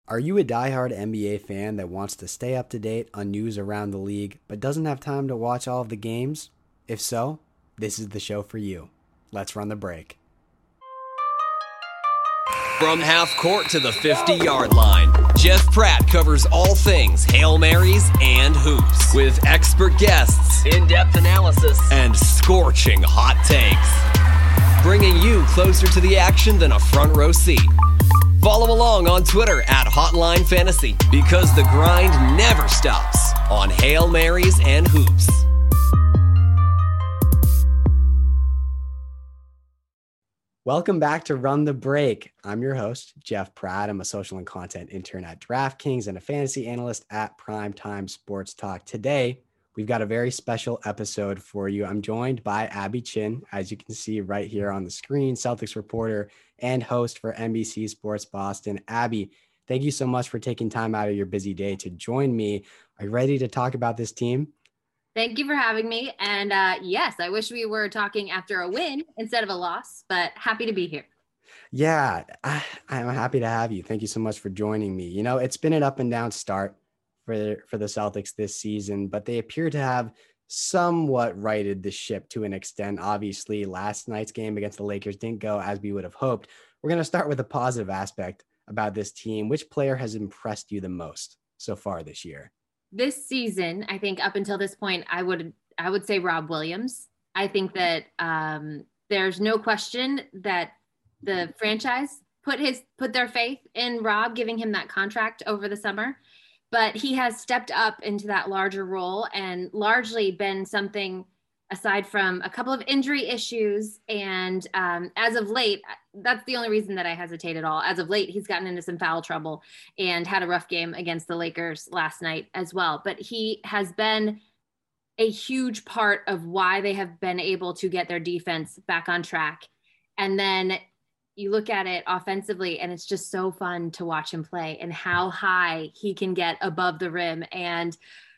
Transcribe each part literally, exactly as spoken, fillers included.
Are you a diehard N B A fan that wants to stay up to date on news around the league but doesn't have time to watch all of the games? If so, this is the show for you. Let's run the break. From half court to the fifty-yard line, Jeff Pratt covers all things Hail Marys and hoops with expert guests, in-depth analysis, and scorching hot takes, bringing you closer to the action than a front row seat. Follow along on Twitter at Hotline Fantasy because the grind never stops on Hail Marys and hoops. Welcome back to Run the Break. I'm your host, Jeff Pratt. I'm a social and content intern at DraftKings and a fantasy analyst at Primetime Sports Talk. Today, we've got a very special episode for you. I'm joined by Abby Chin, as you can see right here on the screen, Celtics reporter and host for N B C Sports Boston. Abby, thank you so much for taking time out of your busy day to join me. Are you ready to talk about this team? Thank you for having me. And uh, yes, I wish we were talking after a win instead of a loss, but happy to be here. Yeah, I, I'm happy to have you. Thank you so much for joining me. You know, it's been an up and down start for, for the Celtics this season, but they appear to have somewhat righted the ship to an extent. Obviously, last night's game against the Lakers didn't go as we would have hoped. We're going to start with a positive aspect about this team. Which player has impressed you the most so far this year? This season, I think up until this point, I would I would say Rob Williams. I think that um, there's no question that the franchise put his put their faith in Rob, giving him that contract over the summer. But he has stepped up into that larger role and largely been something aside from a couple of injury issues. And um, as of late, that's the only reason that I hesitate at all. As of late, he's gotten into some foul trouble and had a rough game against the Lakers last night as well. But he has been a huge part of why they have been able to get their defense back on track. And then you look at it offensively and it's just so fun to watch him play and how high he can get above the rim. And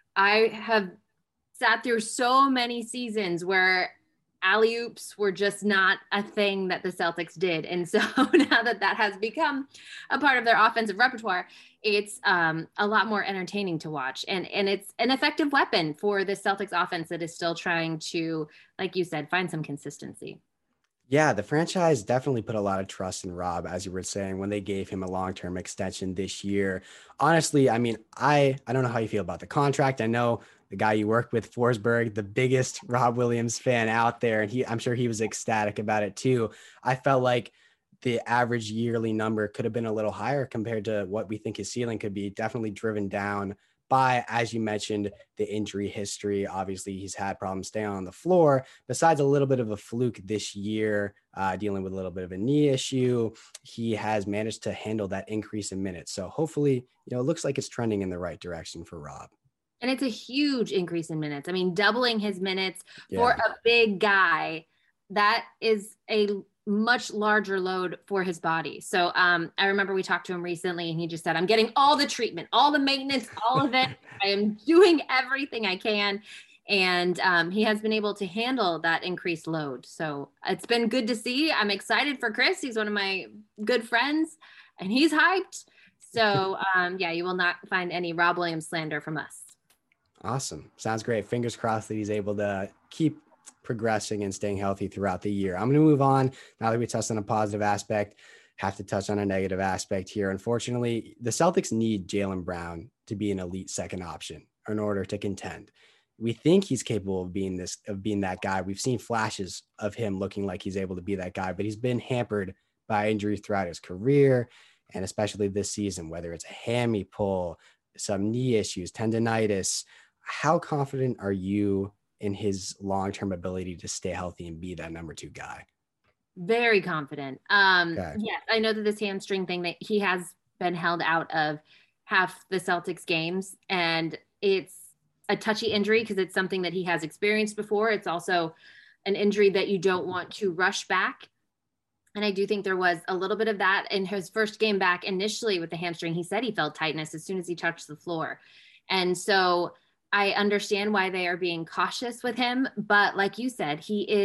I have sat through so many seasons where alley-oops were just not a thing that the Celtics did. And so now that that has become a part of their offensive repertoire, it's um, a lot more entertaining to watch. And, and it's an effective weapon for the Celtics offense that is still trying to, like you said, find some consistency. Yeah, the franchise definitely put a lot of trust in Rob, as you were saying, when they gave him a long-term extension this year. Honestly, I mean, I, I don't know how you feel about the contract. I know the guy you worked with, Forsberg, the biggest Rob Williams fan out there, and he, I'm sure he was ecstatic about it too. I felt like the average yearly number could have been a little higher compared to what we think his ceiling could be, definitely driven down by, as you mentioned, the injury history. Obviously, he's had problems staying on the floor. Besides a little bit of a fluke this year, uh, dealing with a little bit of a knee issue, he has managed to handle that increase in minutes. So hopefully, you know, it looks like it's trending in the right direction for Rob. And it's a huge increase in minutes. I mean, doubling his minutes Yeah. for a big guy, that is a much larger load for his body. So um, I remember we talked to him recently and he just said, I'm getting all the treatment, all the maintenance, all of it. I am doing everything I can. And um, he has been able to handle that increased load. So it's been good to see. I'm excited for Chris. He's one of my good friends and he's hyped. So um, yeah, you will not find any Rob Williams slander from us. Awesome. Sounds great. Fingers crossed that he's able to keep progressing and staying healthy throughout the year. I'm going to move on. Now that we touched on a positive aspect, have to touch on a negative aspect here. Unfortunately, the Celtics need Jaylen Brown to be an elite second option in order to contend. We think he's capable of being this, of being that guy. We've seen flashes of him looking like he's able to be that guy, but he's been hampered by injuries throughout his career. And especially this season, whether it's a hammy pull, some knee issues, tendonitis. How confident are you in his long-term ability to stay healthy and be that number two guy? Very confident. Um, Okay. Yes, I know that this hamstring thing that he has been held out of half the Celtics games, and it's a touchy injury because it's something that he has experienced before. It's also an injury that you don't want to rush back. And I do think there was a little bit of that in his first game back initially with the hamstring. He said he felt tightness as soon as he touched the floor. And so I understand why they are being cautious with him. But like you said, he is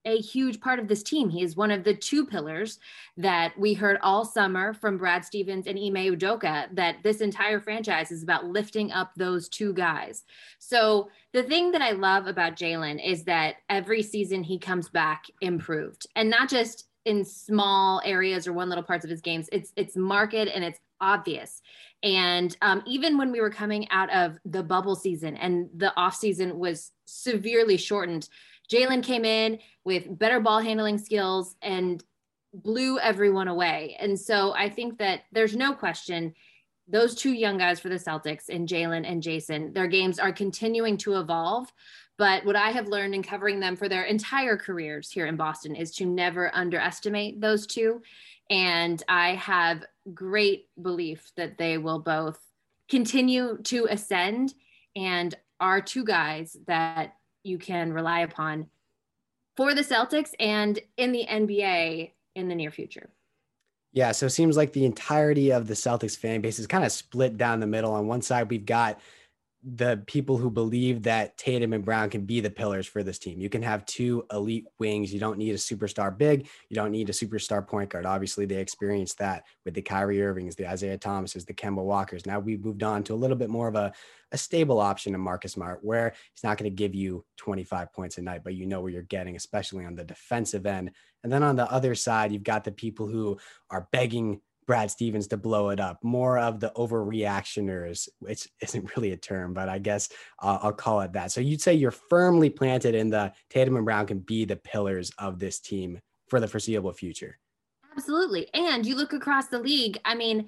a huge part of this team. He is one of the two pillars that we heard all summer from Brad Stevens and Ime Udoka, that this entire franchise is about lifting up those two guys. So the thing that I love about Jalen is that every season he comes back improved, and not just in small areas or one little parts of his games. It's, it's marked and it's obvious. And um, even when we were coming out of the bubble season and the off season was severely shortened, Jalen came in with better ball handling skills and blew everyone away. And so I think that there's no question those two young guys for the Celtics, and Jalen and Jason, their games are continuing to evolve. But what I have learned in covering them for their entire careers here in Boston is to never underestimate those two. And I have great belief that they will both continue to ascend and are two guys that you can rely upon for the Celtics and in the N B A in the near future. Yeah, so it seems like the entirety of the Celtics fan base is kind of split down the middle. On one side, we've got the people who believe that Tatum and Brown can be the pillars for this team. You can have two elite wings. You don't need a superstar big. You don't need a superstar point guard. Obviously, they experienced that with the Kyrie Irvings, the Isaiah Thomases, the Kemba Walkers. Now we've moved on to a little bit more of a, a stable option in Marcus Smart, where he's not going to give you twenty-five points a night, but you know where you're getting, especially on the defensive end. And then on the other side, you've got the people who are begging Brad Stevens to blow it up, more of the overreactioners, which isn't really a term, but I guess uh, I'll call it that. So you'd say you're firmly planted in the Tatum and Brown can be the pillars of this team for the foreseeable future. Absolutely. And you look across the league, I mean,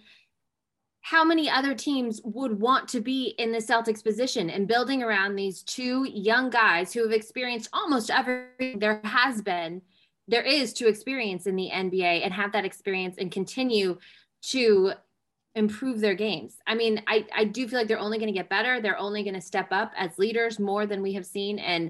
how many other teams would want to be in the Celtics position, and building around these two young guys who have experienced almost everything there has been there is to experience in the N B A, and have that experience and continue to improve their games. I mean, I, I do feel like they're only going to get better. They're only going to step up as leaders more than we have seen. And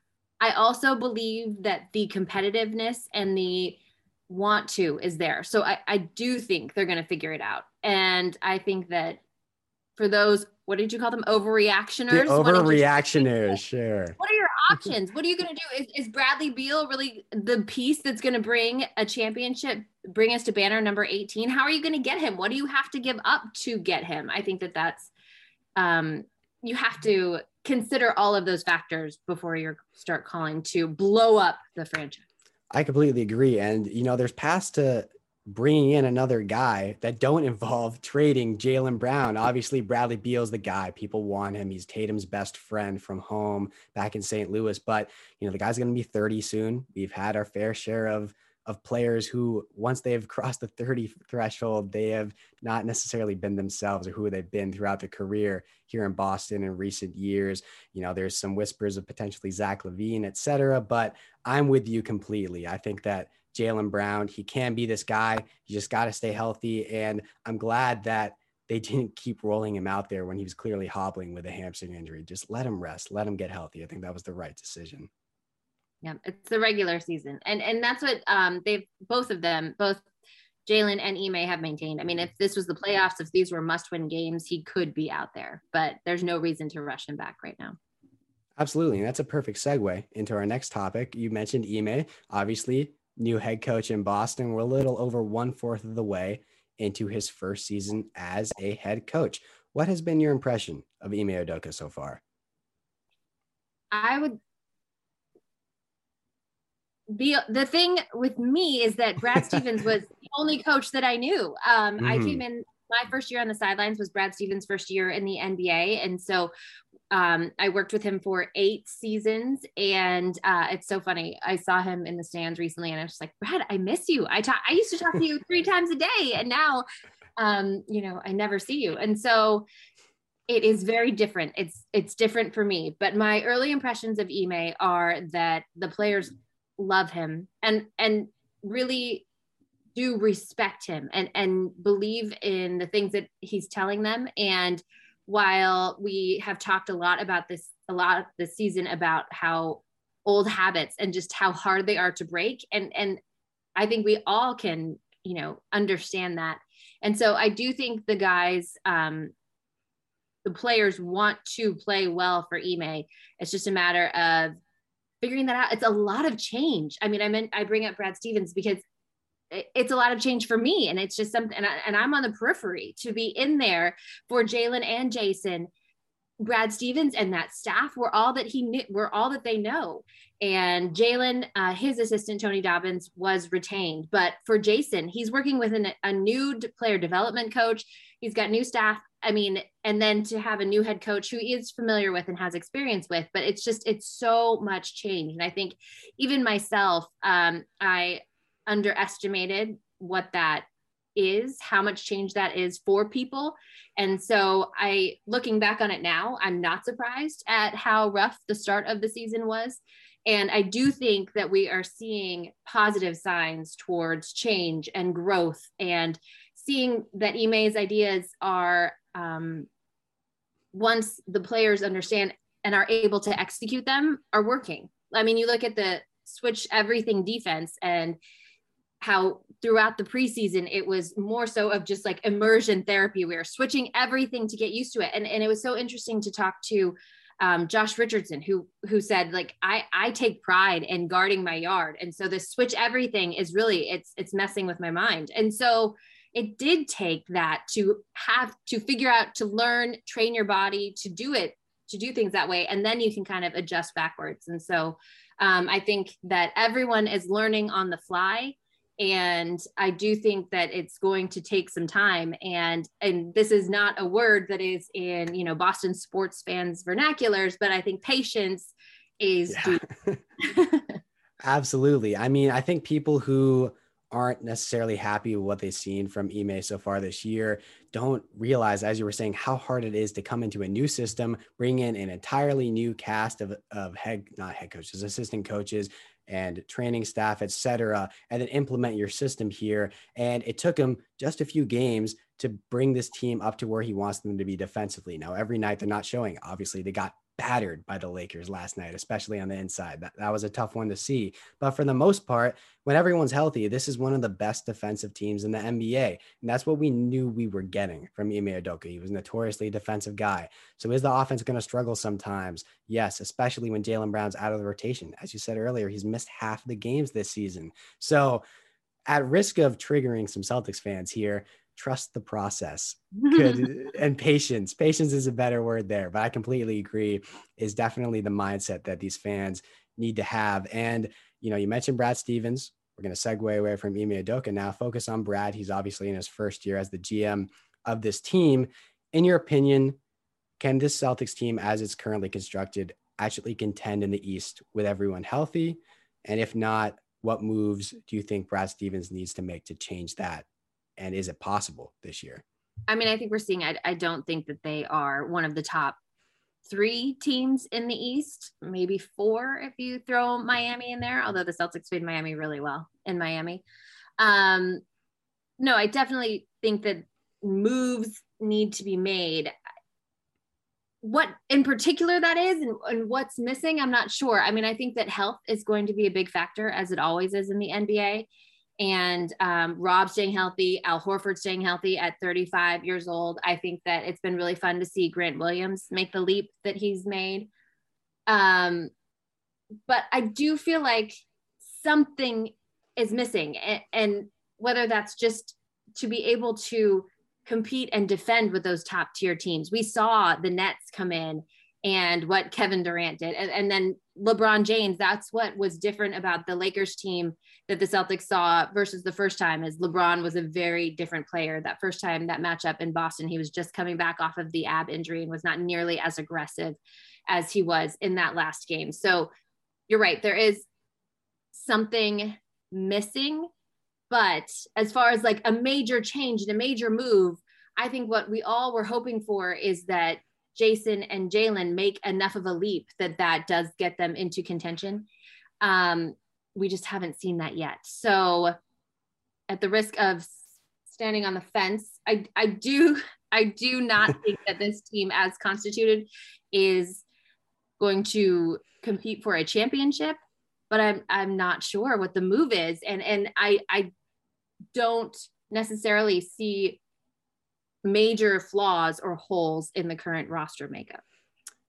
I also believe that the competitiveness and the want to is there. So I, I do think they're going to figure it out. And I think that for those, what did you call them? Overreactioners? The overreactioners, sure. What are your options? What are you going to do? Is, is Bradley Beal really the piece that's going to bring a championship, bring us to banner number eighteen? How are you going to get him? What do you have to give up to get him? I think that that's, um, you have to consider all of those factors before you start calling to blow up the franchise. I completely agree. And, you know, there's paths to bringing in another guy that don't involve trading Jaylen Brown. Obviously, Bradley Beal's the guy. People want him. He's Tatum's best friend from home back in Saint Louis. But, you know, the guy's going to be thirty soon. We've had our fair share of of players who, once they've crossed the thirty threshold, they have not necessarily been themselves or who they've been throughout their career here in Boston in recent years. You know, there's some whispers of potentially Zach LaVine, et cetera, but I'm with you completely. I think that Jaylen Brown, he can be this guy. You just got to stay healthy. And I'm glad that they didn't keep rolling him out there when he was clearly hobbling with a hamstring injury. Just let him rest, let him get healthy. I think that was the right decision. Yeah, it's the regular season. And and that's what um, they've, both of them, both Jalen and Ime have maintained. I mean, if this was the playoffs, if these were must-win games, he could be out there. But there's no reason to rush him back right now. Absolutely. And that's a perfect segue into our next topic. You mentioned Ime, obviously, new head coach in Boston. We're a little over one-fourth of the way into his first season as a head coach. What has been your impression of Ime Udoka so far? I would be the thing with me is that Brad Stevens was the only coach that I knew. Um, mm-hmm. I came in, my first year on the sidelines was Brad Stevens' first year in the N B A. And so um, I worked with him for eight seasons. And uh, it's so funny. I saw him in the stands recently and I was just like, Brad, I miss you. I talk, I used to talk to you three times a day. And now, um, you know, I never see you. And so it is very different. It's, it's different for me, but my early impressions of Ime are that the players love him and, and really do respect him and, and believe in the things that he's telling them. And while we have talked a lot about this, a lot this season about how old habits and just how hard they are to break. And, and I think we all can, you know, understand that. And so I do think the guys, um, the players want to play well for Ime. It's just a matter of figuring that out. It's a lot of change. I mean, I meant, I bring up Brad Stevens because it's a lot of change for me. And it's just something, and, I, and I'm on the periphery to be in there for Jalen and Jason. Brad Stevens and that staff were all that he knew, were all that they know. And Jalen, uh, his assistant, Tony Dobbins, was retained. But for Jason, he's working with an, a new player development coach. He's got new staff. I mean, and then to have a new head coach who he is familiar with and has experience with, but it's just, it's so much change. And I think even myself, um, I underestimated what that is, how much change that is for people. And so I, looking back on it now, I'm not surprised at how rough the start of the season was. And I do think that we are seeing positive signs towards change and growth, and seeing that Ime's ideas are, um, once the players understand and are able to execute them, are working. I mean, you look at the switch everything defense and how throughout the preseason, it was more so of just like immersion therapy. We were switching everything to get used to it. And, and it was so interesting to talk to um, Josh Richardson, who, who said, like, I, I take pride in guarding my yard. And so this switch everything is really, it's, it's messing with my mind. And so it did take that to have to figure out, to learn, train your body to do it, to do things that way. And then you can kind of adjust backwards. And so um, I think that everyone is learning on the fly. And I do think that it's going to take some time. And, and this is not a word that is in, you know, Boston sports fans vernaculars, but I think patience is. Yeah. Absolutely. I mean, I think people who aren't necessarily happy with what they've seen from Ime so far this year don't realize, as you were saying, how hard it is to come into a new system, bring in an entirely new cast of, of head, not head coaches, assistant coaches, and training staff, et cetera, and then implement your system here. And it took him just a few games to bring this team up to where he wants them to be defensively. Now, every night they're not showing. Obviously, they got battered by the Lakers last night, especially on the inside. That, that was a tough one to see. But for the most part, when everyone's healthy, this is one of the best defensive teams in the N B A. And that's what we knew we were getting from Ime Udoka. He was a notoriously defensive guy. So is the offense going to struggle sometimes? Yes, especially when Jaylen Brown's out of the rotation. As you said earlier, he's missed half the games this season. So at risk of triggering some Celtics fans here, trust the process. Good. And patience. Patience is a better word there, but I completely agree, is definitely the mindset that these fans need to have. And, you know, you mentioned Brad Stevens. We're going to segue away from Ime Udoka now, focus on Brad. He's obviously in his first year as the G M of this team. In your opinion, can this Celtics team, as it's currently constructed, actually contend in the East with everyone healthy? And if not, what moves do you think Brad Stevens needs to make to change that? And is it possible this year? I mean, I think we're seeing, I, I don't think that they are one of the top three teams in the East, maybe four if you throw Miami in there, although the Celtics played Miami really well in Miami. Um, no, I definitely think that moves need to be made. What in particular that is and, and what's missing, I'm not sure. I mean, I think that health is going to be a big factor, as it always is in the N B A. And um, Rob staying healthy, Al Horford staying healthy at thirty-five years old. I think that it's been really fun to see Grant Williams make the leap that he's made. Um, but I do feel like something is missing. And, and whether that's just to be able to compete and defend with those top tier teams. We saw the Nets come in and what Kevin Durant did. And, and then LeBron James, that's what was different about the Lakers team that the Celtics saw versus the first time, is LeBron was a very different player. That first time, that matchup in Boston, he was just coming back off of the ab injury and was not nearly as aggressive as he was in that last game. So you're right. There is something missing, but as far as like a major change and a major move, I think what we all were hoping for is that Jason and Jalen make enough of a leap that that does get them into contention. Um, we just haven't seen that yet. So at the risk of standing on the fence, I, I do, I do not think that this team as constituted is going to compete for a championship, but I'm, I'm not sure what the move is. And, and I, I don't necessarily see major flaws or holes in the current roster makeup.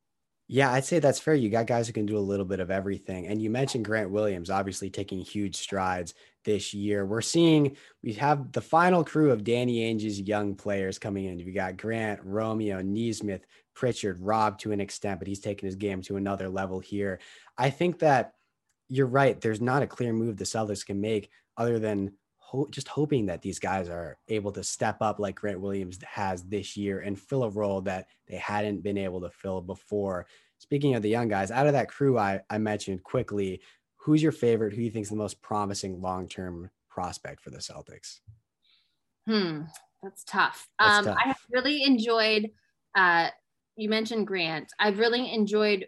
Yeah, I'd say that's fair. You got guys who can do a little bit of everything. And you mentioned Grant Williams, obviously taking huge strides this year. We're seeing we have the final crew of Danny Ainge's young players coming in. We got Grant, Romeo, Neesmith, Pritchard, Rob to an extent, but he's taken his game to another level here. I think that you're right. There's not a clear move the Celtics can make other than ho- just hoping that these guys are able to step up like Grant Williams has this year and fill a role that they hadn't been able to fill before. Speaking of the young guys, out of that crew I, I mentioned quickly, who's your favorite? Who you think is the most promising long-term prospect for the Celtics? Hmm, that's tough. That's um, tough. I have really enjoyed, uh, you mentioned Grant. I've really enjoyed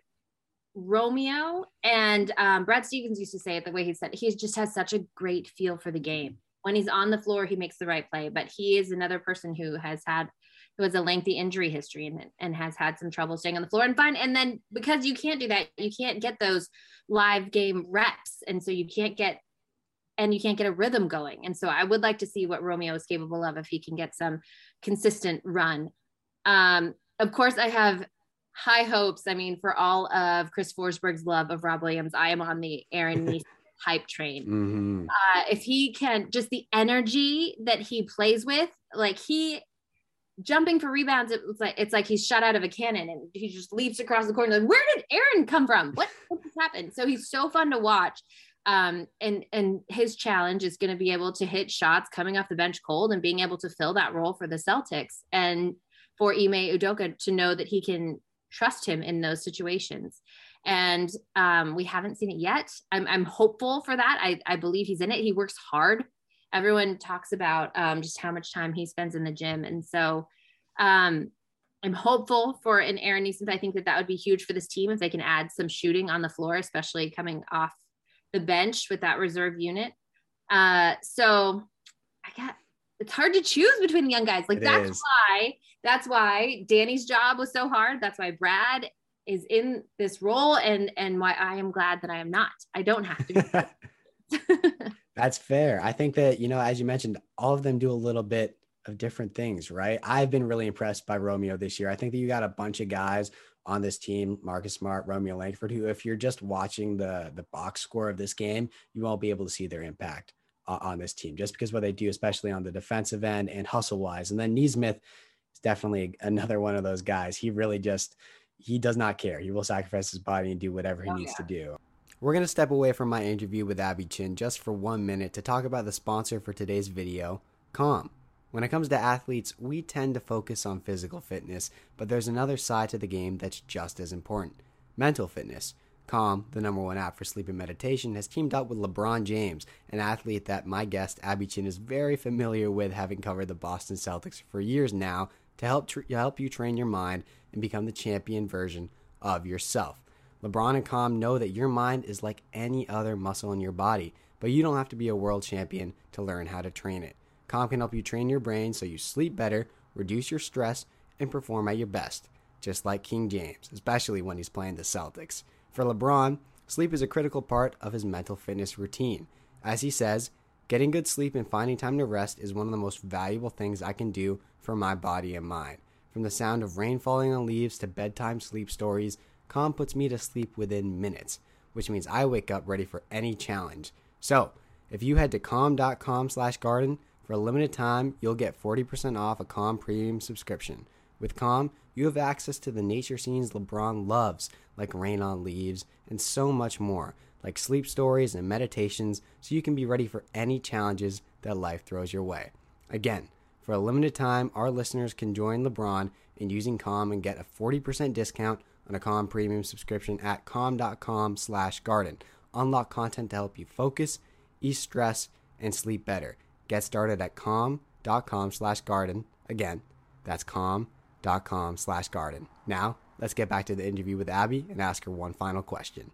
Romeo, and um, Brad Stevens used to say it the way he said, he just has such a great feel for the game. When he's on the floor, he makes the right play, but he is another person who has had, who has a lengthy injury history and, and has had some trouble staying on the floor and fine. And then because you can't do that, you can't get those live game reps. And so you can't get, and you can't get a rhythm going. And so I would like to see what Romeo is capable of if he can get some consistent run. Um, of course, I have high hopes. I mean, for all of Chris Forsberg's love of Rob Williams, I am on the Aaron Neesmith hype train. Mm-hmm. Uh, if he can, just the energy that he plays with, like he jumping for rebounds, it's like it's like he's shot out of a cannon and he just leaps across the court. Like, where did Aaron come from? What, what just happened? So he's so fun to watch. Um, and and his challenge is going to be able to hit shots coming off the bench cold and being able to fill that role for the Celtics, and for Ime Udoka to know that he can trust him in those situations. And um, we haven't seen it yet. I'm, I'm hopeful for that. I, I believe he's in it. He works hard. Everyone talks about um, just how much time he spends in the gym. And so um, I'm hopeful for an Aaron Neesmith. I think that that would be huge for this team if they can add some shooting on the floor, especially coming off the bench with that reserve unit. Uh, so I got, it's hard to choose between the young guys. Like It that's is. why, that's why Danny's job was so hard. That's why Brad is in this role, and, and why I am glad that I am not. I don't have to be. That's fair. I think that, you know, as you mentioned, all of them do a little bit of different things, right? I've been really impressed by Romeo this year. I think that you got a bunch of guys on this team, Marcus Smart, Romeo Langford, who, if you're just watching the, the box score of this game, you won't be able to see their impact uh, on this team just because what they do, especially on the defensive end and hustle wise. And then Neesmith is definitely another one of those guys. He really just, he does not care. He will sacrifice his body and do whatever he oh, needs yeah. to do. We're going to step away from my interview with Abby Chin just for one minute to talk about the sponsor for today's video, Calm. When it comes to athletes, we tend to focus on physical fitness, but there's another side to the game that's just as important, mental fitness. Calm, the number one app for sleep and meditation, has teamed up with LeBron James, an athlete that my guest Abby Chin is very familiar with, having covered the Boston Celtics for years now, to help tr- help you train your mind and become the champion version of yourself. LeBron and Calm know that your mind is like any other muscle in your body, but you don't have to be a world champion to learn how to train it. Calm can help you train your brain so you sleep better, reduce your stress, and perform at your best, just like King James, especially when he's playing the Celtics. For LeBron, sleep is a critical part of his mental fitness routine. As he says, getting good sleep and finding time to rest is one of the most valuable things I can do for my body and mind. From the sound of rain falling on leaves to bedtime sleep stories, Calm puts me to sleep within minutes, which means I wake up ready for any challenge. So, if you head to calm.com slash garden, for a limited time, you'll get forty percent off a Calm premium subscription. With Calm, you have access to the nature scenes LeBron loves, like rain on leaves, and so much more, like sleep stories and meditations, so you can be ready for any challenges that life throws your way. Again, for a limited time, our listeners can join LeBron in using Calm and get a forty percent discount on a Calm premium subscription at calm.com slash garden. Unlock content to help you focus, ease stress, and sleep better. Get started at calm.com slash garden. Again, that's calm.com slash garden. Now, let's get back to the interview with Abby and ask her one final question.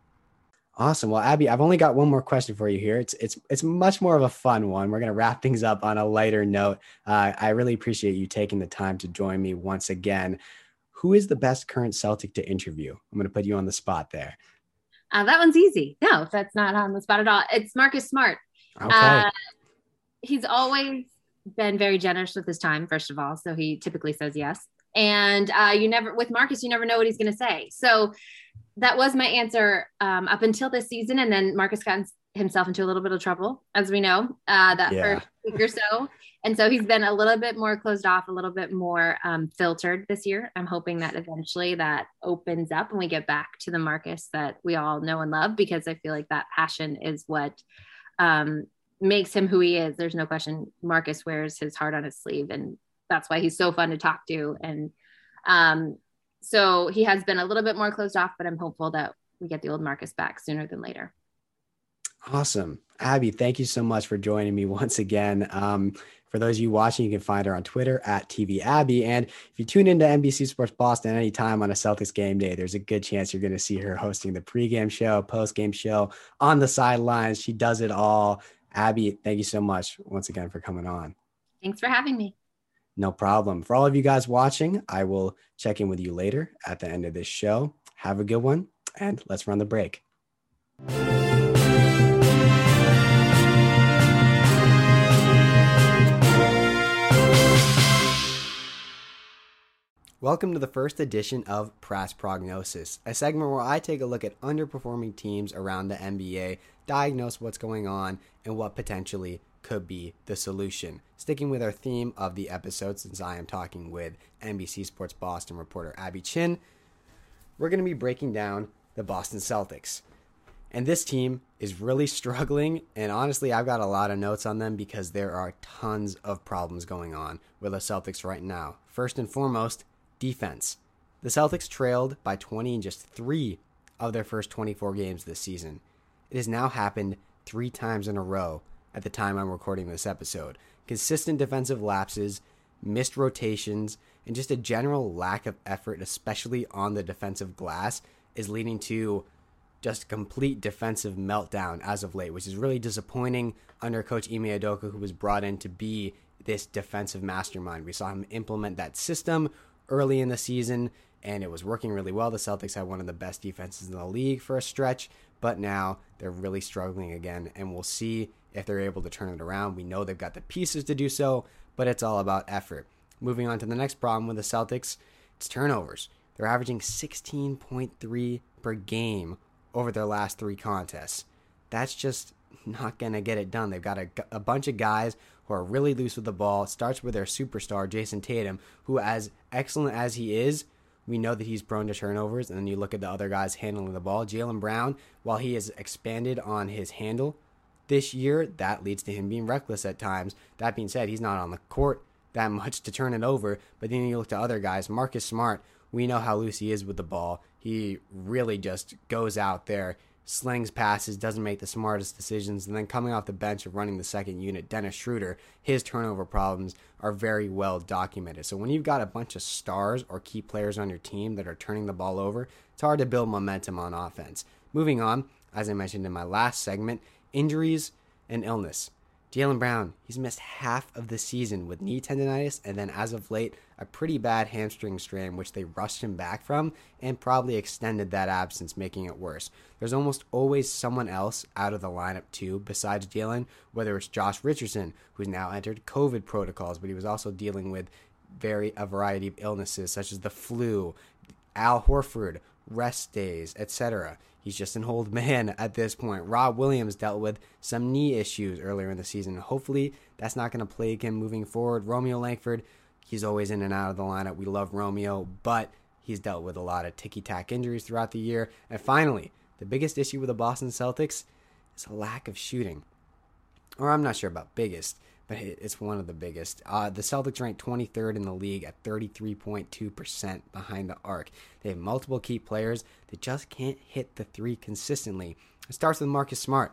Awesome. Well, Abby, I've only got one more question for you here. It's it's it's much more of a fun one. We're going to wrap things up on a lighter note. Uh, I really appreciate you taking the time to join me once again. Who is the best current Celtic to interview? I'm going to put you on the spot there. Uh, that one's easy. No, that's not on the spot at all. It's Marcus Smart. Okay. Uh, he's always been very generous with his time, first of all. So he typically says yes. And uh, you never, with Marcus, you never know what he's going to say. So that was my answer um, up until this season. And then Marcus got himself into a little bit of trouble, as we know, uh, that yeah. first week or so. And so he's been a little bit more closed off, a little bit more um, filtered this year. I'm hoping that eventually that opens up and we get back to the Marcus that we all know and love, because I feel like that passion is what um, makes him who he is. There's no question. Marcus wears his heart on his sleeve, and that's why he's so fun to talk to. And um, so he has been a little bit more closed off, but I'm hopeful that we get the old Marcus back sooner than later. Awesome. Abby, thank you so much for joining me once again. Um, for those of you watching, you can find her on Twitter at T V Abby. And if you tune into N B C Sports Boston anytime on a Celtics game day, there's a good chance you're going to see her hosting the pregame show, postgame show, on the sidelines. She does it all. Abby, thank you so much once again for coming on. Thanks for having me. No problem. For all of you guys watching, I will check in with you later at the end of this show. Have a good one, and let's run the break. Welcome to the first edition of Pratt's Prognosis, a segment where I take a look at underperforming teams around the N B A, diagnose what's going on, and what potentially could be the solution. Sticking with our theme of the episode, since I am talking with N B C Sports Boston reporter Abby Chin, we're going to be breaking down the Boston Celtics. And this team is really struggling, and honestly, I've got a lot of notes on them because there are tons of problems going on with the Celtics right now. First and foremost, defense. The Celtics trailed by twenty in just three of their first twenty-four games this season. It has now happened three times in a row at the time I'm recording this episode. Consistent defensive lapses, missed rotations, and just a general lack of effort, especially on the defensive glass, is leading to just a complete defensive meltdown as of late, which is really disappointing under Coach Ime Udoka, who was brought in to be this defensive mastermind. We saw him implement that system early in the season, and it was working really well. The Celtics had one of the best defenses in the league for a stretch, but now they're really struggling again, and we'll see if they're able to turn it around. We know they've got the pieces to do so, but it's all about effort. Moving on to the next problem with the Celtics, it's turnovers. They're averaging sixteen point three per game over their last three contests. That's just not going to get it done. They've got a, a bunch of guys who are really loose with the ball. It starts with their superstar, Jason Tatum, who, as excellent as he is, we know that he's prone to turnovers. And then you look at the other guys handling the ball. Jaylen Brown, while he has expanded on his handle this year, that leads to him being reckless at times. That being said, he's not on the court that much to turn it over. But then you look to other guys. Marcus Smart, we know how loose he is with the ball. He really just goes out there, slings passes, doesn't make the smartest decisions, and then coming off the bench and running the second unit, Dennis Schroeder, his turnover problems are very well documented. So when you've got a bunch of stars or key players on your team that are turning the ball over, it's hard to build momentum on offense. Moving on, as I mentioned in my last segment, injuries and illness. Jaylen Brown, he's missed half of the season with knee tendonitis, and then as of late, a pretty bad hamstring strain, which they rushed him back from and probably extended that absence, making it worse. There's almost always someone else out of the lineup too, besides Jaylen, whether it's Josh Richardson, who's now entered COVID protocols, but he was also dealing with very a variety of illnesses such as the flu, Al Horford, rest days, et cetera. He's just an old man at this point. Rob Williams dealt with some knee issues earlier in the season. Hopefully, that's not going to plague him moving forward. Romeo Langford, he's always in and out of the lineup. We love Romeo, but he's dealt with a lot of ticky-tack injuries throughout the year. And finally, the biggest issue with the Boston Celtics is a lack of shooting. Or I'm not sure about biggest, but it's one of the biggest. Uh, the Celtics ranked twenty-third in the league at thirty-three point two percent behind the arc. They have multiple key players that just can't hit the three consistently. It starts with Marcus Smart.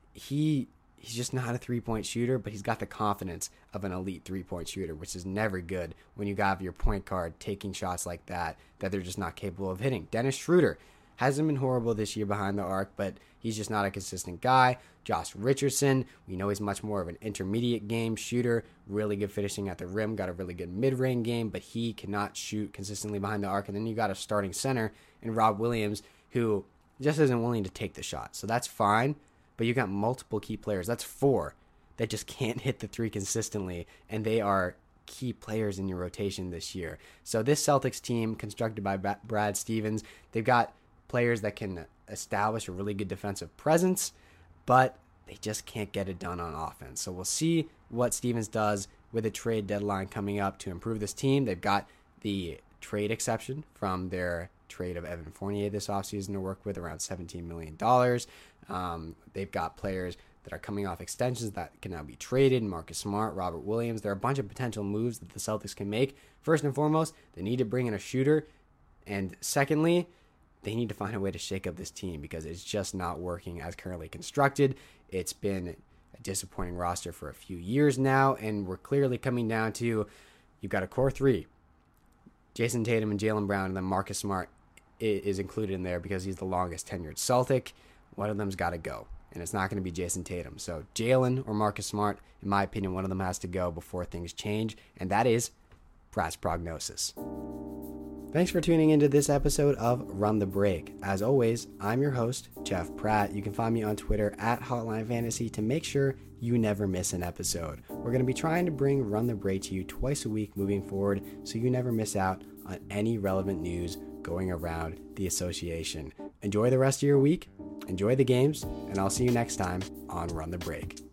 He he's just not a three-point shooter, but he's got the confidence of an elite three-point shooter, which is never good when you got your point guard taking shots like that that they're just not capable of hitting. Dennis Schroeder hasn't been horrible this year behind the arc, but he's just not a consistent guy. Josh Richardson, we know he's much more of an intermediate game shooter, really good finishing at the rim, got a really good mid-range game, but he cannot shoot consistently behind the arc. And then you got a starting center in Rob Williams, who just isn't willing to take the shot. So that's fine, but you got multiple key players. That's four that just can't hit the three consistently, and they are key players in your rotation this year. So this Celtics team, constructed by Brad Stevens, they've got players that can establish a really good defensive presence, but they just can't get it done on offense. So we'll see what Stevens does with a trade deadline coming up to improve this team. They've got the trade exception from their trade of Evan Fournier this offseason to work with, around seventeen million dollars. Um, they've got players that are coming off extensions that can now be traded. Marcus Smart, Robert Williams. There are a bunch of potential moves that the Celtics can make. First and foremost, they need to bring in a shooter. And secondly, they need to find a way to shake up this team because it's just not working as currently constructed. It's been a disappointing roster for a few years now, and we're clearly coming down to, you've got a core three. Jason Tatum and Jaylen Brown, and then Marcus Smart is included in there because he's the longest tenured Celtic. One of them's got to go, and it's not going to be Jason Tatum. So Jaylen or Marcus Smart, in my opinion, one of them has to go before things change, and that is Pratt's prognosis. Thanks for tuning into this episode of Run the Break. As always, I'm your host, Jeff Pratt. You can find me on Twitter at Hotline Fantasy to make sure you never miss an episode. We're going to be trying to bring Run the Break to you twice a week moving forward so you never miss out on any relevant news going around the association. Enjoy the rest of your week, enjoy the games, and I'll see you next time on Run the Break.